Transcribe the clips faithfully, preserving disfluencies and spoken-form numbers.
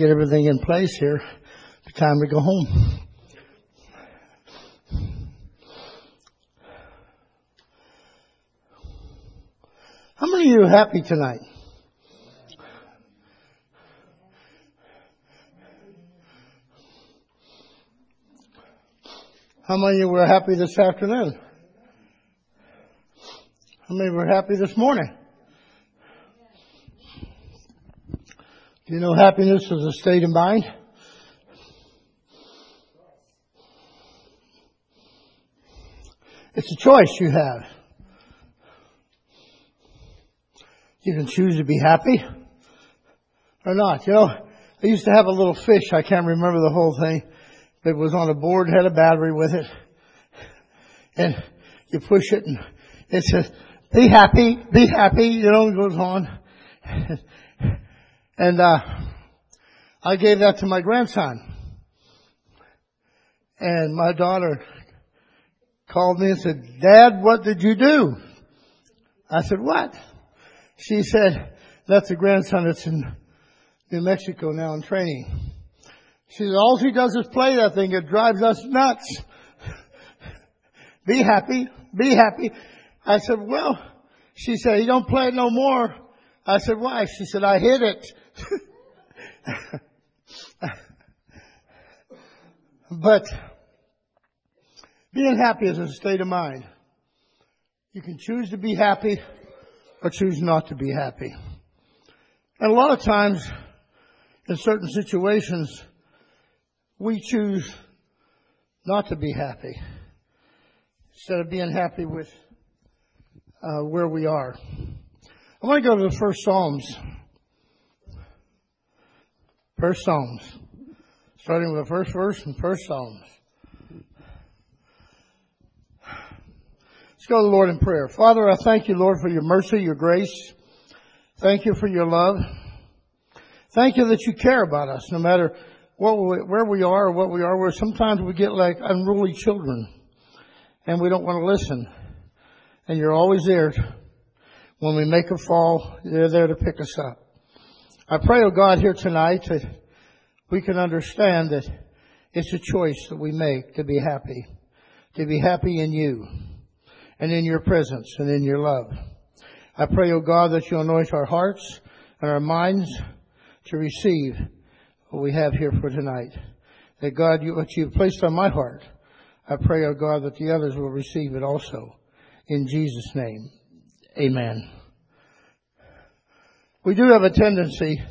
get everything in place here. It's time to go home. How many of you are happy tonight? How many of you were happy this afternoon? How many were happy this morning? Do you know happiness is a state of mind? It's a choice you have. You can choose to be happy or not. You know, I used to have a little fish. I can't remember the whole thing. It was on a board, had a battery with it. And you push it and it says, be happy, be happy. You know, it goes on. And, uh, I gave that to my grandson. And my daughter called me and said, Dad, what did you do? I said, what? She said, that's a grandson that's in New Mexico now in training. She said, all he does is play that thing. It drives us nuts. Be happy. Be happy. I said, well, she said, you don't play it no more. I said, why? She said, I hit it. But being happy is a state of mind. You can choose to be happy or choose not to be happy. And a lot of times, in certain situations, we choose not to be happy instead of being happy with uh, where we are. I want to go to the first Psalms. First Psalms. Starting with the first verse in First Psalms. Let's go to the Lord in prayer. Father, I thank you, Lord, for your mercy, your grace. Thank you for your love. Thank you that you care about us, no matter what we, where we are or what we are. Where sometimes we get like unruly children, and we don't want to listen. And you're always there. When we make a fall, you're there to pick us up. I pray, oh God, here tonight that we can understand that it's a choice that we make to be happy. To be happy in you and in your presence and in your love. I pray, oh God, that you anoint our hearts and our minds to receive what we have here for tonight. That God, you, what you've placed on my heart, I pray, oh God, that the others will receive it also. In Jesus' name, amen. We do have a tendency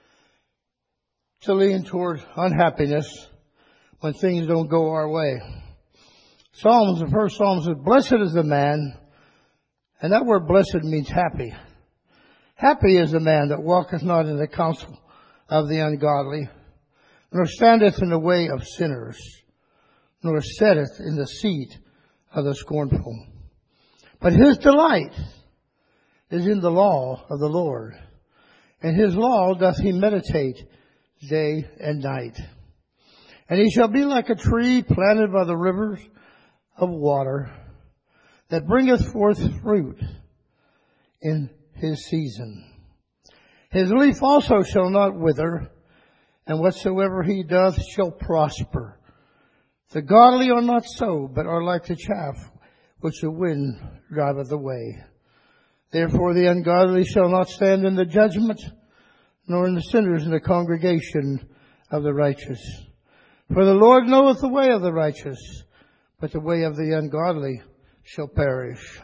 to lean toward unhappiness when things don't go our way. Psalms, the first Psalm says, blessed is the man, and that word blessed means happy. Happy is the man that walketh not in the counsel of the ungodly, nor standeth in the way of sinners, nor sitteth in the seat of the scornful. But his delight is in the law of the Lord, and his law doth he meditate day and night. And he shall be like a tree planted by the rivers of water, that bringeth forth fruit in his season. His leaf also shall not wither, and whatsoever he doth shall prosper. The godly are not so, but are like the chaff which the wind driveth away. Therefore the ungodly shall not stand in the judgment, nor in the sinners in the congregation of the righteous. For the Lord knoweth the way of the righteous, but the way of the ungodly shall perish.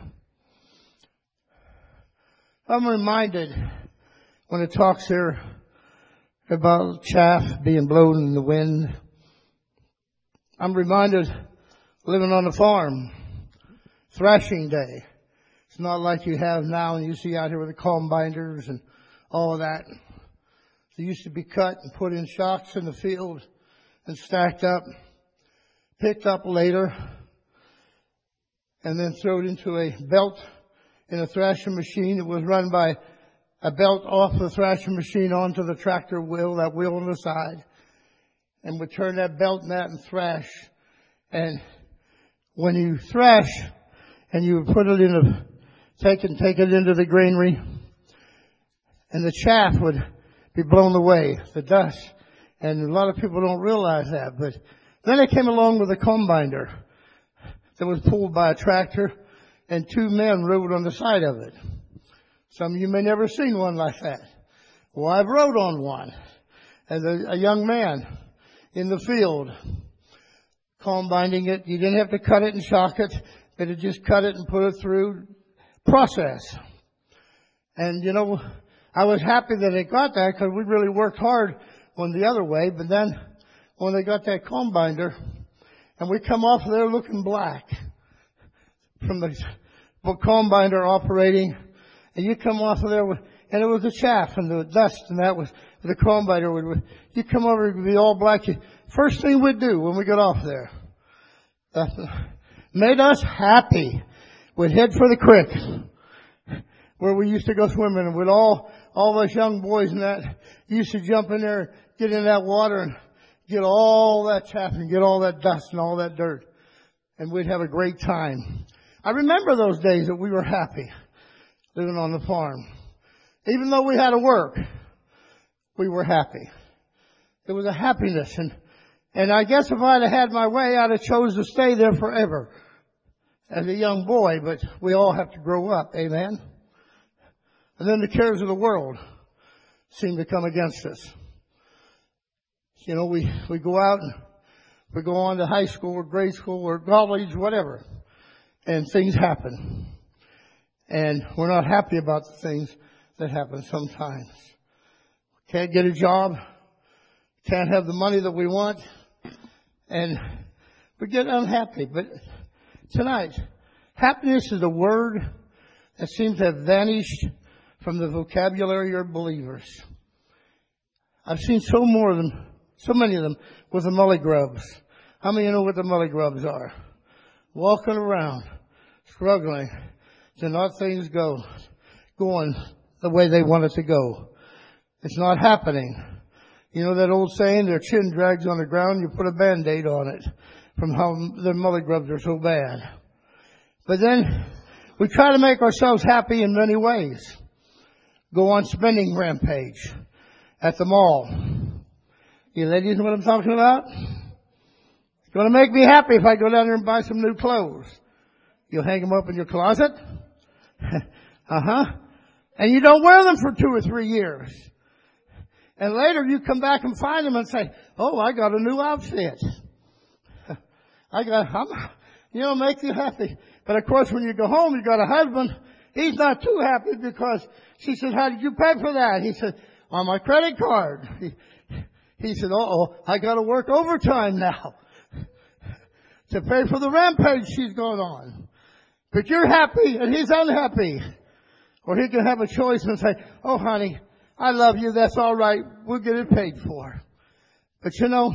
I'm reminded when it talks here about chaff being blown in the wind. I'm reminded living on a farm, thrashing day. It's not like you have now and you see out here with the combiners and all of that. They used to be cut and put in shocks in the field and stacked up, picked up later, and then thrown into a belt in a thrashing machine that was run by a belt off the thrashing machine onto the tractor wheel, that wheel on the side, and would turn that belt in that and thrash. And when you thrash and you would put it in a, take and take it into the granary, and the chaff would be blown away, the dust, And a lot of people don't realize that. But then they came along with a combiner that was pulled by a tractor, and two men rode on the side of it. Some of you may never seen one like that. Well, I've rode on one as a, a young man in the field, combining it. You didn't have to cut it and shock it, but it just cut it and put it through process. And you know, I was happy that they got that because we really worked hard on the other way. But then when they got that combiner, and we come off there looking black from the combiner operating, and you come off of there with, and it was the chaff and the dust, and that was the combiner would. You come over, it would be all black. First thing we'd do when we got off there, that made us happy. We'd head for the creek where we used to go swimming, and with all all those young boys and that used to jump in there, get in that water, and get all that chaff and get all that dust and all that dirt, and we'd have a great time. I remember those days that we were happy living on the farm. Even though we had to work, we were happy. There was a happiness, and and I guess if I'd have had my way, I'd have chose to stay there forever as a young boy, but we all have to grow up, amen? And then the cares of the world seem to come against us. You know, we, we go out and we go on to high school or grade school or college, whatever, and things happen. And we're not happy about the things that happen sometimes. Can't get a job, can't have the money that we want, and we get unhappy. But tonight, happiness is a word that seems to have vanished from the vocabulary of believers. I've seen so more of them, so many of them with the mully grubs. How many of you know what the mully grubs are? Walking around, struggling to not things go, going the way they want it to go. It's not happening. You know that old saying, their chin drags on the ground, you put a Band-Aid on it from how the mully grubs are so bad. But then we try to make ourselves happy in many ways. Go on spending rampage at the mall. You ladies know what I'm talking about? It's going to make me happy if I go down there and buy some new clothes. You'll hang them up in your closet. uh-huh. And you don't wear them for two or three years. And later you come back and find them and say, oh, I got a new outfit. I got, I'm, you know, make you happy. But of course when you go home, you got a husband. He's not too happy because she said, how did you pay for that? He said, on my credit card. He, he said, uh-oh, I got to work overtime now to pay for the rampage she's going on. But you're happy and he's unhappy. Or he can have a choice and say, oh, honey, I love you. That's all right. We'll get it paid for. But you know,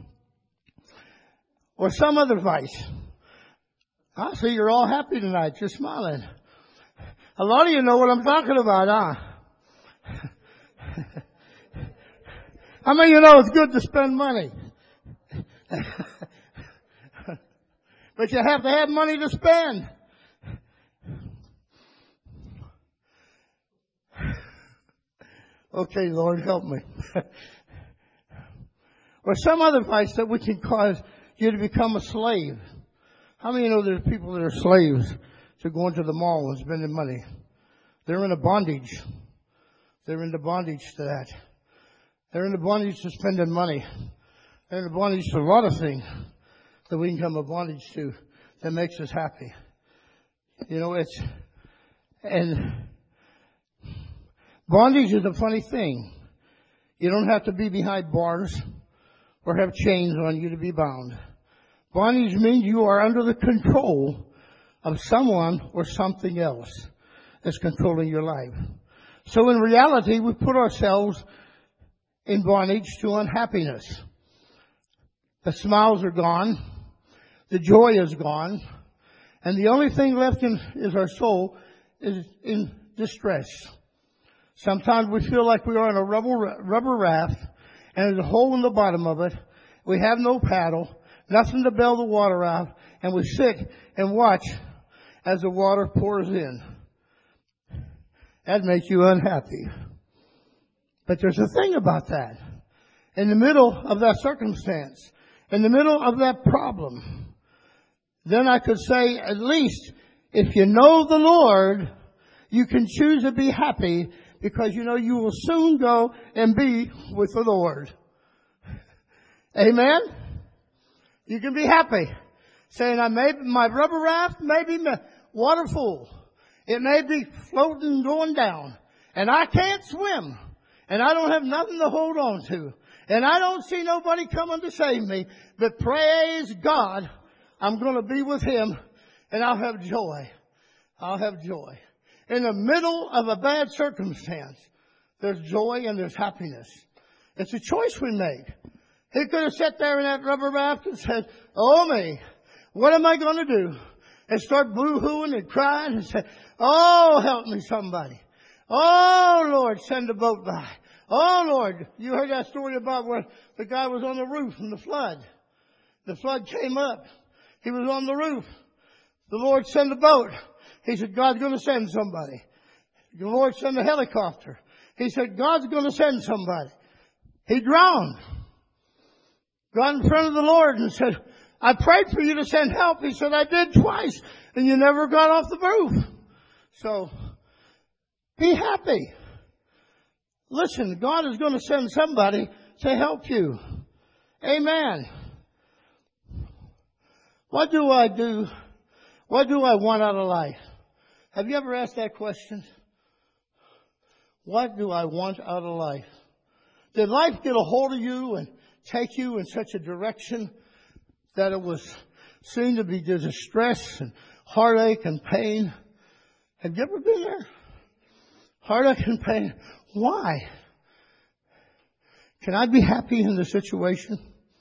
or some other vice. I see you're all happy tonight. You're smiling. A lot of you know what I'm talking about, huh? How many of you know it's good to spend money? But you have to have money to spend. Okay, Lord, help me. Or some other vice that we can cause you to become a slave. How many of you know there's people that are slaves to going to the mall and spending money? They're in a bondage. They're in the bondage to that. They're in the bondage to spending money. They're in the bondage to a lot of things that we can come a bondage to that makes us happy. You know, it's, and bondage is a funny thing. You don't have to be behind bars or have chains on you to be bound. Bondage means you are under the control of someone or something else that's controlling your life. So in reality, we put ourselves in bondage to unhappiness. The smiles are gone. The joy is gone. And the only thing left in is our soul is in distress. Sometimes we feel like we are on a rubber, rubber raft and there's a hole in the bottom of it. We have no paddle, nothing to bail the water out, and we sit and watch as the water pours in. That makes you unhappy. But there's a thing about that. in the middle of that circumstance, in the middle of that problem, then I could say, at least, if you know the Lord, you can choose to be happy because you know you will soon go and be with the Lord. Amen? You can be happy. Saying, I may, my rubber raft may be water full. It may be floating, going down. And I can't swim. And I don't have nothing to hold on to. And I don't see nobody coming to save me. But praise God, I'm going to be with Him. And I'll have joy. I'll have joy. In the middle of a bad circumstance, there's joy and there's happiness. It's a choice we make. He could have sat there in that rubber raft and said, oh me, what am I going to do? And start boo-hooing and crying and say, oh, help me somebody. Oh, Lord, send a boat by. Oh, Lord, you heard that story about where the guy was on the roof in the flood. The flood came up. He was on the roof. The Lord sent a boat. He said, God's going to send somebody. The Lord sent a helicopter. He said, God's going to send somebody. He drowned. Got in front of the Lord and said, I prayed for you to send help. He said, I did twice, and you never got off the roof. So, be happy. Listen, God is going to send somebody to help you. Amen. What do I do? What do I want out of life? Have you ever asked that question? What do I want out of life? Did life get a hold of you and take you in such a direction that it was seen to be distress and heartache and pain? Have you ever been there? Heartache and pain. Why? Can I be happy in the situation?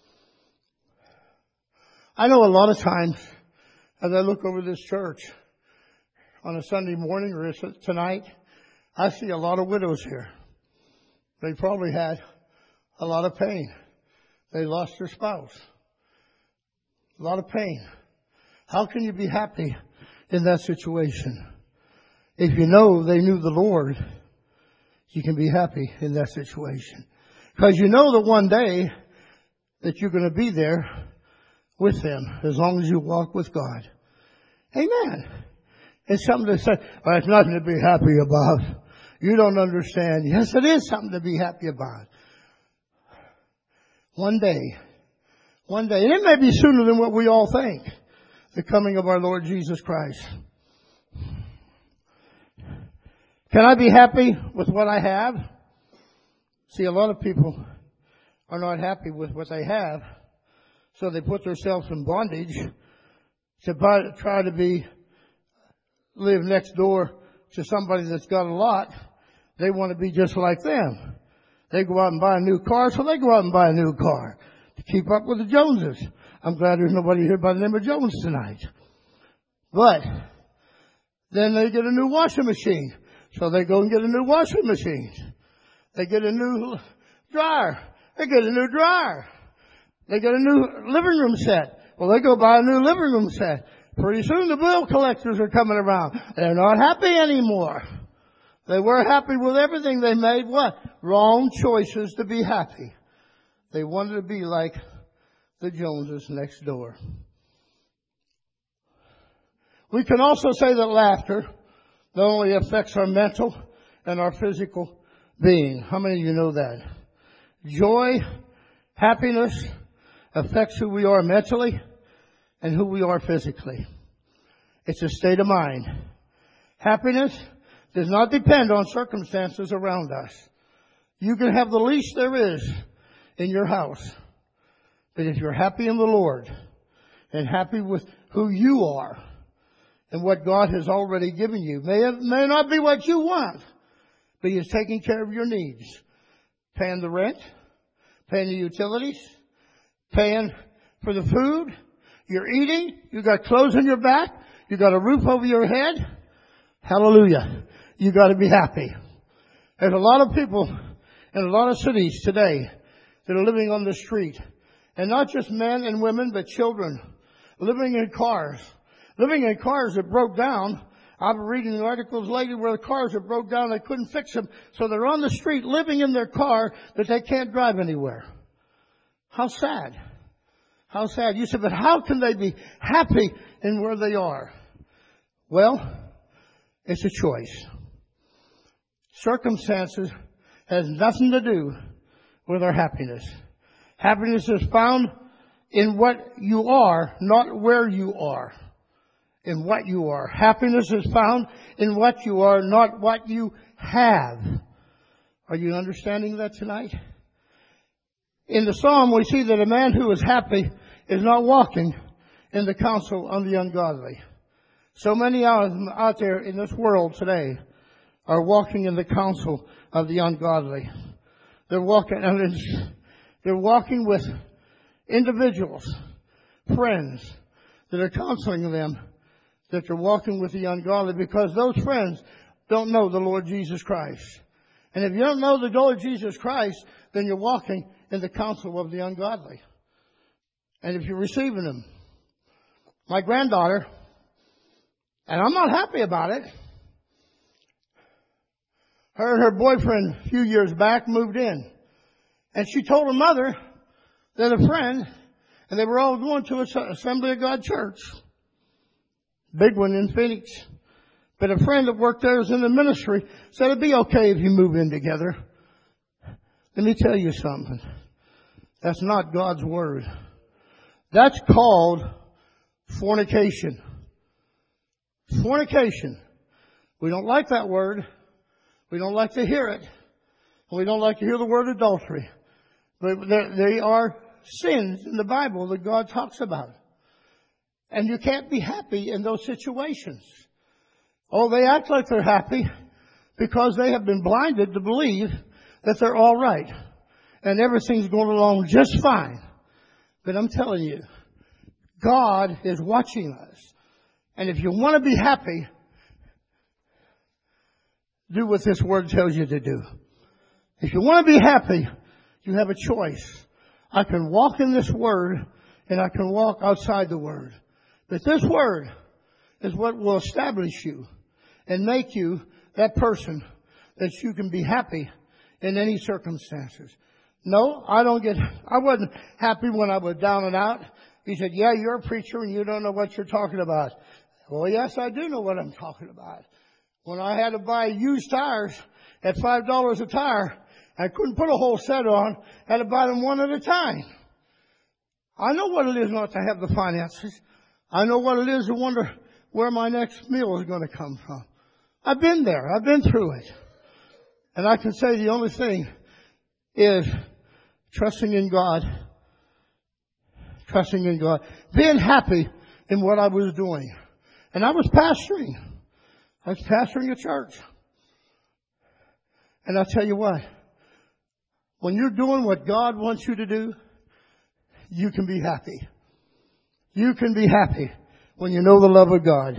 I know a lot of times as I look over this church on a Sunday morning or tonight, I see a lot of widows here. They probably had a lot of pain. They lost their spouse. A lot of pain. How can you be happy in that situation? If you know they knew the Lord, you can be happy in that situation. Because you know that one day that you're going to be there with them as long as you walk with God. Amen. It's something to say, well, it's nothing to be happy about. You don't understand. Yes, it is something to be happy about. One day. One day. And it may be sooner than what we all think. The coming of our Lord Jesus Christ. Can I be happy with what I have? See, a lot of people are not happy with what they have. So they put themselves in bondage to try to be, live next door to somebody that's got a lot. They want to be just like them. They go out and buy a new car, so they go out and buy a new car to keep up with the Joneses. I'm glad there's nobody here by the name of Jones tonight. But then they get a new washing machine, so they go and get a new washing machine. They get a new dryer. They get a new dryer. They get a new living room set. Well, they go buy a new living room set. Pretty soon the bill collectors are coming around. They're not happy anymore. They were happy with everything. They made what? Wrong choices to be happy. They wanted to be like the Joneses next door. We can also say that laughter not only affects our mental and our physical being. How many of you know that? Joy, happiness affects who we are mentally and who we are physically. It's a state of mind. Happiness does not depend on circumstances around us. You can have the least there is in your house. But if you're happy in the Lord and happy with who you are and what God has already given you, may, it may not be what you want, but He is taking care of your needs. Paying the rent, paying the utilities, paying for the food, you're eating, you got clothes on your back, you got a roof over your head. Hallelujah. You got to be happy. There's a lot of people in a lot of cities today that are living on the street. And not just men and women, but children living in cars. Living in cars that broke down. I've been reading articles lately where the cars that broke down, they couldn't fix them. So they're on the street living in their car, but they can't drive anywhere. How sad. How sad. You said, but how can they be happy in where they are? Well, it's a choice. Circumstances has nothing to do with our happiness. Happiness is found in what you are, not where you are. In what you are. Happiness is found in what you are, not what you have. Are you understanding that tonight? In the psalm, we see that a man who is happy is not walking in the counsel of the ungodly. So many out, out there in this world today are walking in the counsel of the ungodly. They're walking, and they're walking with individuals, friends, that are counseling them that they're walking with the ungodly, because those friends don't know the Lord Jesus Christ. And if you don't know the Lord Jesus Christ, then you're walking in the counsel of the ungodly. And if you're receiving them. My granddaughter, and I'm not happy about it, her and her boyfriend a few years back moved in. And she told her mother that a friend, and they were all going to an Assembly of God church. Big one in Phoenix. But a friend that worked there was in the ministry, said it'd be okay if you move in together. Let me tell you something. That's not God's word. That's called fornication. Fornication. We don't like that word. We don't like to hear it. We don't like to hear the word adultery. But they are sins in the Bible that God talks about. And you can't be happy in those situations. Oh, they act like they're happy because they have been blinded to believe that they're all right. And everything's going along just fine. But I'm telling you, God is watching us. And if you want to be happy, do what this word tells you to do. If you want to be happy, you have a choice. I can walk in this word and I can walk outside the word. But this word is what will establish you and make you that person that you can be happy in any circumstances. No, I don't get, I wasn't happy when I was down and out. He said, yeah, you're a preacher and you don't know what you're talking about. Well, yes, I do know what I'm talking about. When I had to buy used tires at five dollars a tire, I couldn't put a whole set on. I had to buy them one at a time. I know what it is not to have the finances. I know what it is to wonder where my next meal is going to come from. I've been there. I've been through it. And I can say the only thing is trusting in God. Trusting in God. Being happy in what I was doing. And I was pastoring. I was pastoring a church. And I'll tell you what. When you're doing what God wants you to do, you can be happy. You can be happy when you know the love of God.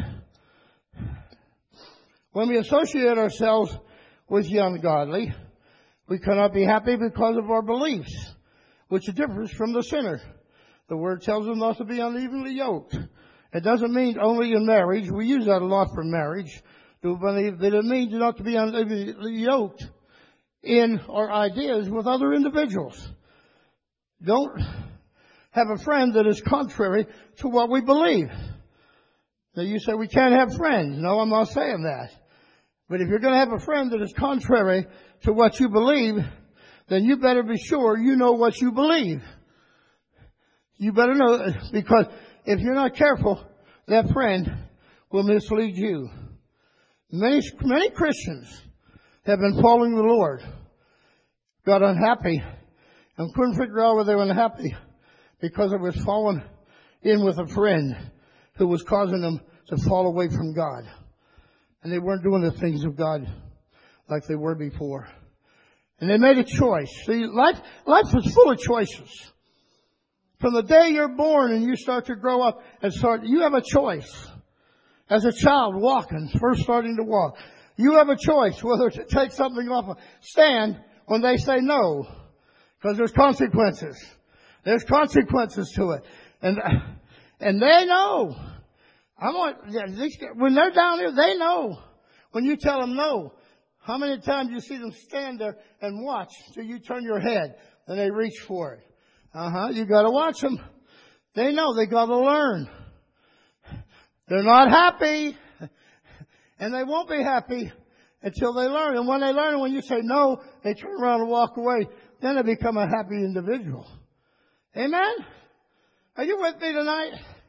When we associate ourselves with the ungodly, we cannot be happy because of our beliefs, which differs from the sinner. The word tells us not to be unevenly yoked. It doesn't mean only in marriage. We use that a lot for marriage. But it means not to be unevenly yoked in our ideas with other individuals. Don't have a friend that is contrary to what we believe. Now you say we can't have friends. No, I'm not saying that. But if you're going to have a friend that is contrary to what you believe, then you better be sure you know what you believe. You better know, because if you're not careful, that friend will mislead you. Many, many Christians have been following the Lord, got unhappy, and couldn't figure out why they were unhappy because it was falling in with a friend who was causing them to fall away from God. And they weren't doing the things of God like they were before. And they made a choice. See, life, life is full of choices. From the day you're born and you start to grow up and start, you have a choice. As a child walking, first starting to walk, you have a choice whether to take something off a stand when they say no. Because there's consequences. There's consequences to it. And, and they know. I'm like, when they're down there, they know. When you tell them no, how many times you see them stand there and watch till you turn your head and they reach for it? Uh-huh. You got to watch them. They know they got to learn. They're not happy. And they won't be happy until they learn. And when they learn, when you say no, they turn around and walk away. Then they become a happy individual. Amen? Are you with me tonight?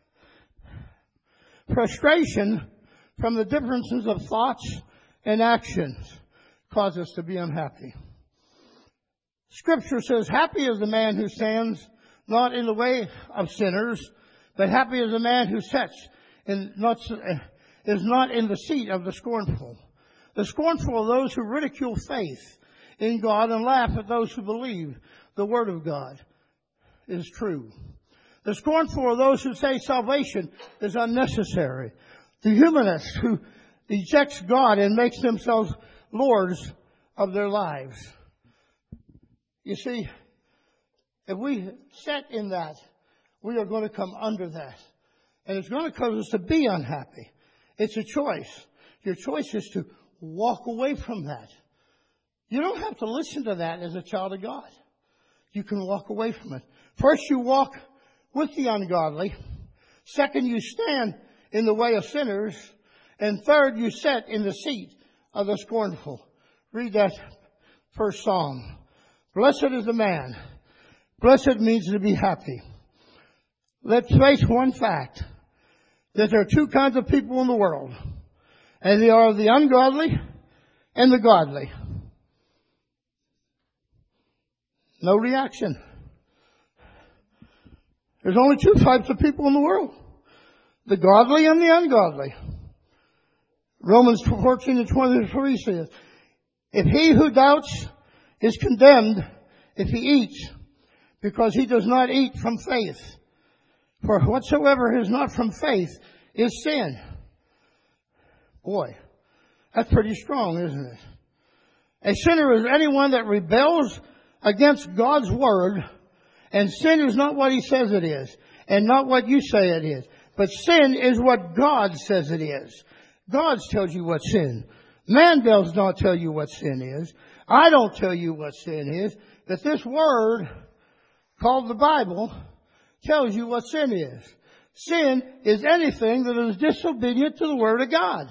Frustration from the differences of thoughts and actions cause us to be unhappy. Scripture says, happy is the man who stands not in the way of sinners, but happy is the man who sits in not, is not in the seat of the scornful. The scornful are those who ridicule faith in God and laugh at those who believe the Word of God is true. The scornful are those who say salvation is unnecessary. The humanist who rejects God and makes themselves lords of their lives. You see, if we sit in that, we are going to come under that. And it's going to cause us to be unhappy. It's a choice. Your choice is to walk away from that. You don't have to listen to that as a child of God. You can walk away from it. First, you walk with the ungodly. Second, you stand in the way of sinners. And third, you sit in the seat of the scornful. Read that first Psalm. Blessed is the man. Blessed means to be happy. Let's face one fact, that there are two kinds of people in the world. And they are the ungodly and the godly. No reaction. There's only two types of people in the world. The godly and the ungodly. Romans fourteen and twenty-three says, if he who doubts is condemned if he eats, because he does not eat from faith. For whatsoever is not from faith is sin. Boy, that's pretty strong, isn't it? A sinner is anyone that rebels against God's word, and sin is not what he says it is, and not what you say it is. But sin is what God says it is. God tells you what sin. Man does not tell you what sin is. I don't tell you what sin is. But this word, called the Bible, tells you what sin is. Sin is anything that is disobedient to the Word of God.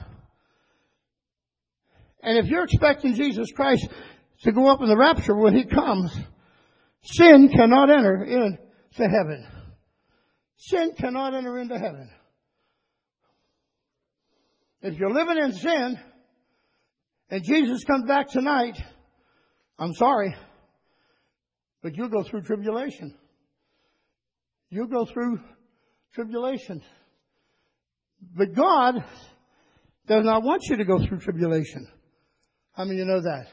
And if you're expecting Jesus Christ to go up in the rapture when He comes, sin cannot enter into heaven. Sin cannot enter into heaven. If you're living in sin and Jesus comes back tonight, I'm sorry, but you'll go through tribulation. You'll go through tribulation. But God does not want you to go through tribulation. How many of you know that?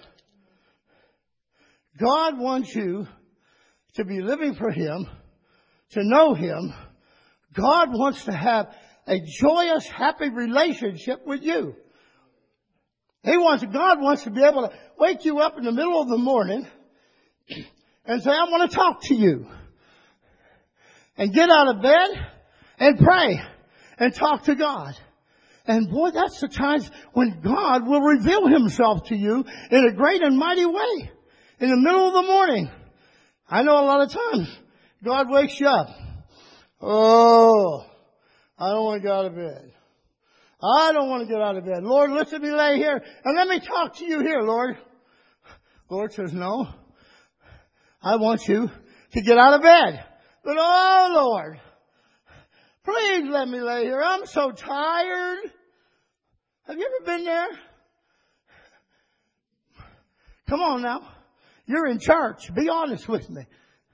God wants you to be living for Him, to know Him. God wants to have a joyous, happy relationship with you. He wants, God wants to be able to wake you up in the middle of the morning and say, I want to talk to you. And get out of bed and pray and talk to God. And boy, that's the times when God will reveal Himself to you in a great and mighty way. In the middle of the morning. I know a lot of times God wakes you up. Oh, I don't want to get out of bed. I don't want to get out of bed. Lord, let me lay here and let me talk to you here, Lord. Lord says, no. I want you to get out of bed. But oh, Lord, please let me lay here. I'm so tired. Have you ever been there? Come on now. You're in church. Be honest with me.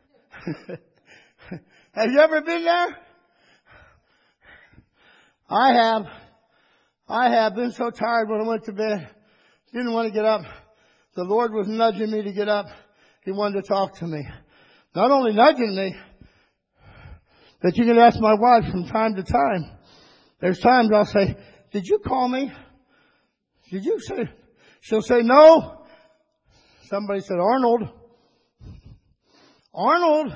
Have you ever been there? I have. I have been so tired when I went to bed. Didn't want to get up. The Lord was nudging me to get up. He wanted to talk to me. Not only nudging me, but you can ask my wife from time to time. There's times I'll say, did you call me? Did you say? She'll say, no. Somebody said, Arnold. Arnold.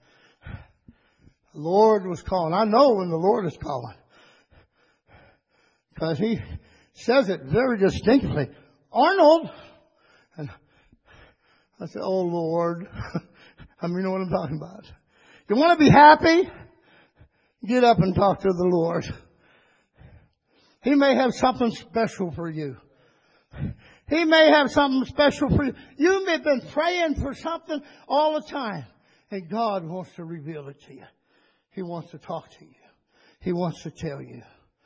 The Lord was calling. I know when the Lord is calling. Because He says it very distinctly. Arnold. And I said, oh Lord. I mean, you know what I'm talking about. You want to be happy? Get up and talk to the Lord. He may have something special for you. He may have something special for you. You may have been praying for something all the time. And God wants to reveal it to you. He wants to talk to you. He wants to tell you.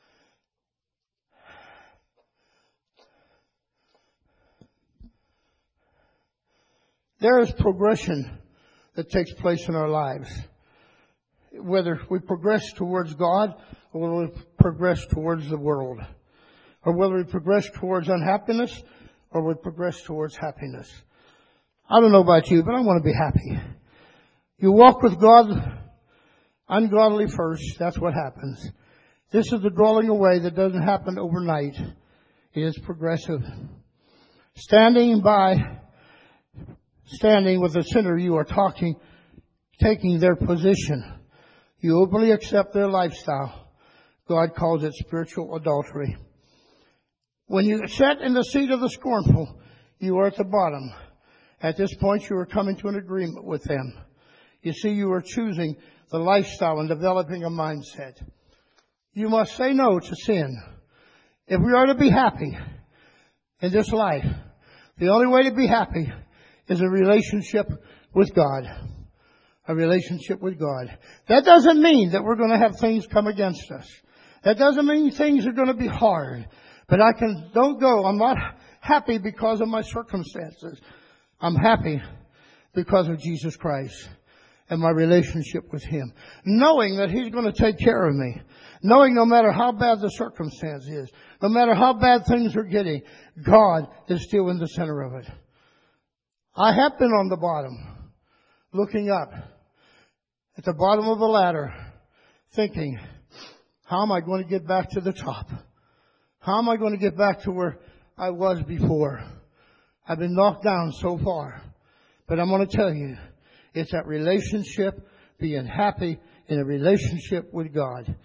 There is progression that takes place in our lives. Whether we progress towards God or whether we progress towards the world. Or whether we progress towards unhappiness or we progress towards happiness. I don't know about you, but I want to be happy. You walk with God ungodly first. That's what happens. This is the drawing away that doesn't happen overnight. It is progressive. Standing by, standing with a sinner, you are talking, taking their position. You openly accept their lifestyle. God calls it spiritual adultery. When you sit in the seat of the scornful, you are at the bottom. At this point, you are coming to an agreement with them. You see, you are choosing the lifestyle and developing a mindset. You must say no to sin. If we are to be happy in this life, the only way to be happy is a relationship with God. A relationship with God. That doesn't mean that we're going to have things come against us. That doesn't mean things are going to be hard. But I can, don't go. I'm not happy because of my circumstances. I'm happy because of Jesus Christ and my relationship with Him. Knowing that He's going to take care of me. Knowing no matter how bad the circumstance is, no matter how bad things are getting, God is still in the center of it. I have been on the bottom, looking up at the bottom of the ladder, thinking, how am I going to get back to the top? How am I going to get back to where I was before? I've been knocked down so far. But I'm going to tell you, it's that relationship, being happy in a relationship with God.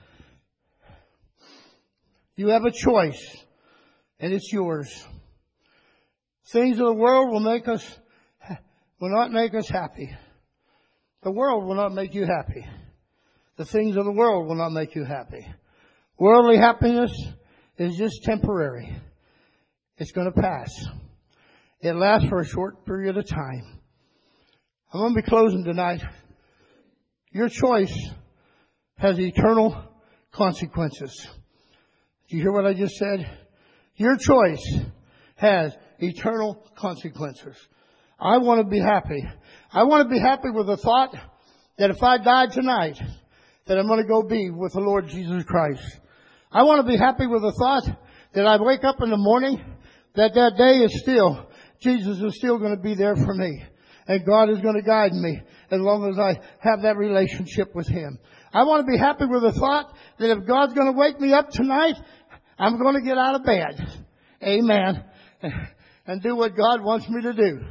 You have a choice, and it's yours. Things of the world will make us, will not make us happy. The world will not make you happy. The things of the world will not make you happy. Worldly happiness is just temporary. It's going to pass. It lasts for a short period of time. I'm going to be closing tonight. Your choice has eternal consequences. Do you hear what I just said? Your choice has eternal consequences. I want to be happy. I want to be happy with the thought that if I died tonight, that I'm going to go be with the Lord Jesus Christ. I want to be happy with the thought that I wake up in the morning, that that day is still, Jesus is still going to be there for me. And God is going to guide me as long as I have that relationship with Him. I want to be happy with the thought that if God's going to wake me up tonight, I'm going to get out of bed. Amen. And do what God wants me to do.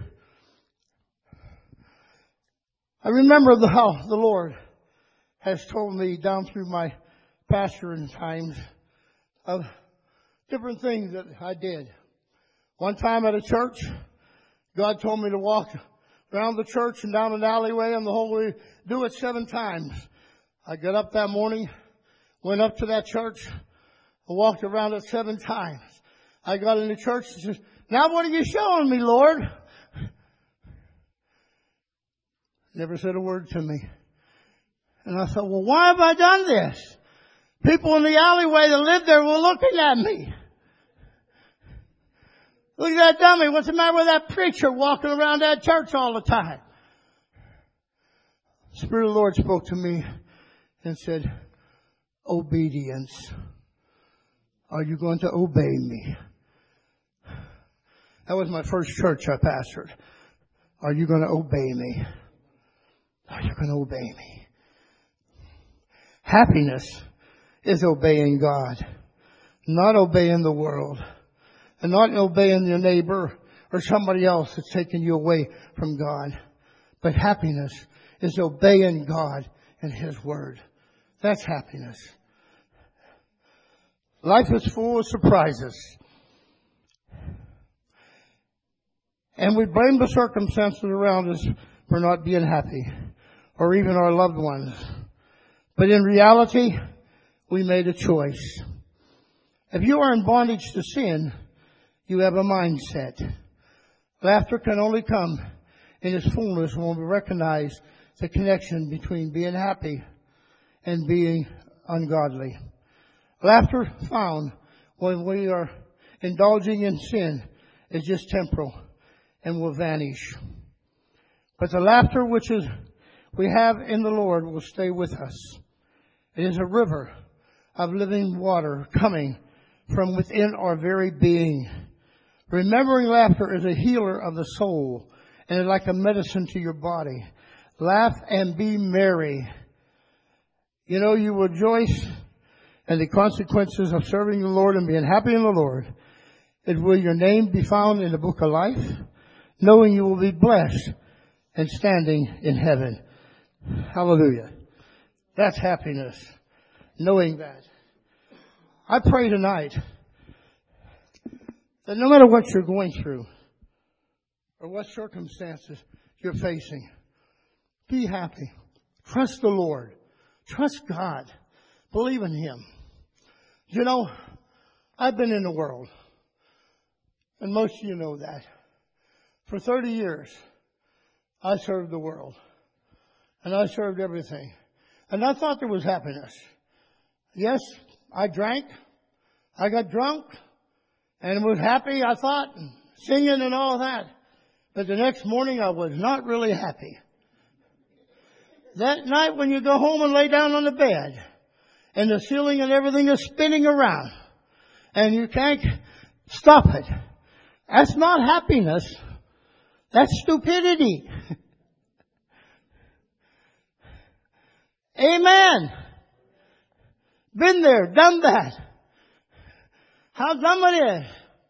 I remember the, how the Lord has told me down through my pastoring times of different things that I did. One time at a church, God told me to walk around the church and down an alleyway and the whole way, do it seven times. I got up that morning, went up to that church, I walked around it seven times. I got in the church and said, now what are you showing me, Lord? Never said a word to me. And I thought, well, why have I done this? People in the alleyway that lived there were looking at me. Look at that dummy. What's the matter with that preacher walking around that church all the time? The Spirit of the Lord spoke to me and said, obedience. Are you going to obey me? That was my first church I pastored. Are you going to obey me? Are you going to obey me? Happiness is obeying God, not obeying the world, and not obeying your neighbor or somebody else that's taking you away from God. But happiness is obeying God and His Word. That's happiness. Life is full of surprises. And we blame the circumstances around us for not being happy. or even our loved ones. But in reality, we made a choice. If you are in bondage to sin, you have a mindset. Laughter can only come in its fullness when we recognize the connection between being happy and being ungodly. Laughter found when we are indulging in sin is just temporal and will vanish. But the laughter which is we have in the Lord will stay with us. It is a river of living water coming from within our very being. Remembering laughter is a healer of the soul and is like a medicine to your body. Laugh and be merry. You know, you will rejoice in the consequences of serving the Lord and being happy in the Lord. It will your name be found in the book of life, knowing you will be blessed and standing in heaven. Hallelujah. That's happiness, knowing that. I pray tonight that no matter what you're going through or what circumstances you're facing, be happy. Trust the Lord. Trust God. Believe in Him. You know, I've been in the world, and most of you know that. For thirty years, I served the world, and I served everything. And I thought there was happiness. Yes, I drank, I got drunk, and was happy, I thought, and singing and all that. But the next morning, I was not really happy. That night when you go home and lay down on the bed, and the ceiling and everything is spinning around, and you can't stop it. That's not happiness. That's stupidity. Amen. Been there, done that. How dumb it is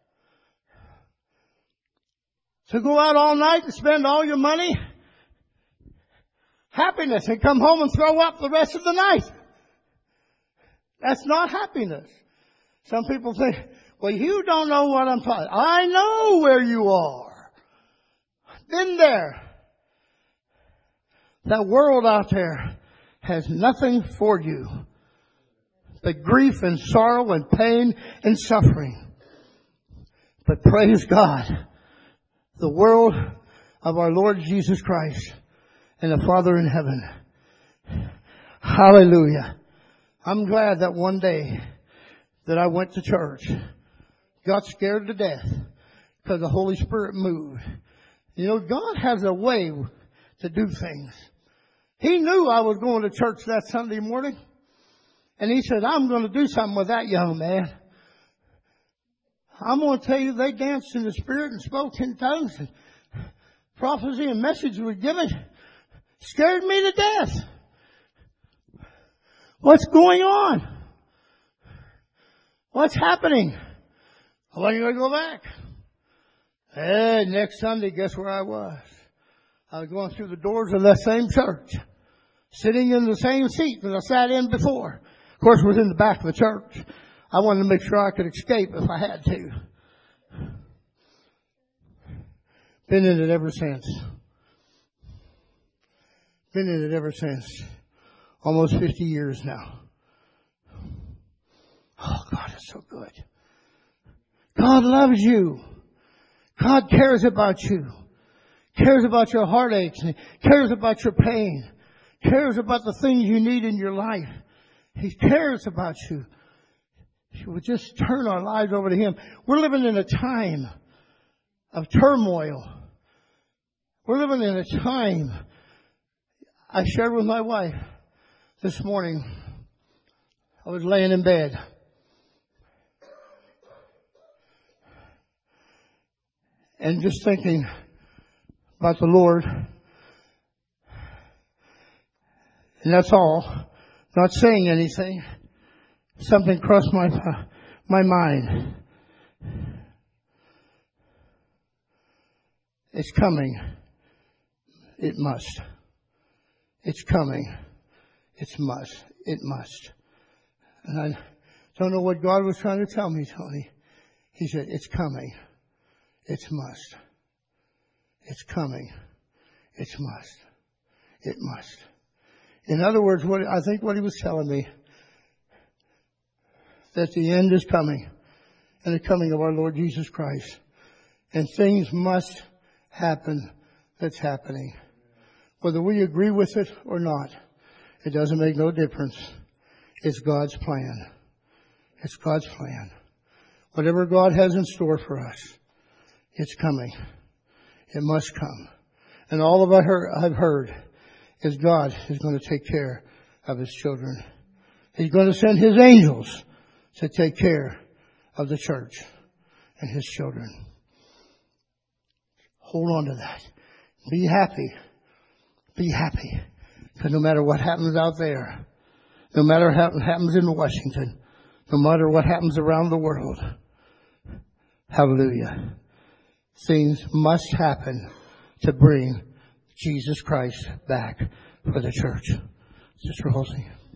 to go out all night and spend all your money, happiness, and come home and throw up the rest of the night. That's not happiness. Some people think, well, you don't know what I'm talking. I know where you are. Been there. That world out there has nothing for you but grief and sorrow and pain and suffering. But praise God, the world of our Lord Jesus Christ and the Father in heaven. Hallelujah. I'm glad that one day that I went to church, got scared to death because the Holy Spirit moved. You know, God has a way to do things. He knew I was going to church that Sunday morning. And He said, I'm going to do something with that young man. I'm going to tell you, they danced in the Spirit and spoke in tongues. And prophecy and message were given. Scared me to death. What's going on? What's happening? When are you going to go back? Hey, next Sunday, guess where I was? I was going through the doors of that same church. Sitting in the same seat that I sat in before. Of course, it was in the back of the church. I wanted to make sure I could escape if I had to. Been in it ever since. Been in it ever since. Almost fifty years now. Oh, God is so good. God loves you. God cares about you. Cares about your heartaches. Cares about your pain. Cares about the things you need in your life. He cares about you. If we just turn our lives over to Him. We're living in a time of turmoil. We're living in a time. I shared with my wife this morning. I was laying in bed. And just thinking about the Lord. And that's all. Not saying anything. Something crossed my, my mind. It's coming. It must. It's coming. It's must. It must. And I don't know what God was trying to tell me, Tony. He said, it's coming. It's must. It's coming. It's must. It must. In other words, what I think what he was telling me, that the end is coming, and the coming of our Lord Jesus Christ. And things must happen that's happening. Whether we agree with it or not, it doesn't make no difference. It's God's plan. It's God's plan. Whatever God has in store for us, it's coming. It must come. And all of I heard, I've heard is God is going to take care of His children. He's going to send His angels to take care of the church and His children. Hold on to that. Be happy. Be happy. Because no matter what happens out there, no matter what happens in Washington, no matter what happens around the world, hallelujah, things must happen to bring Jesus Christ back for the church. Sister Halsey.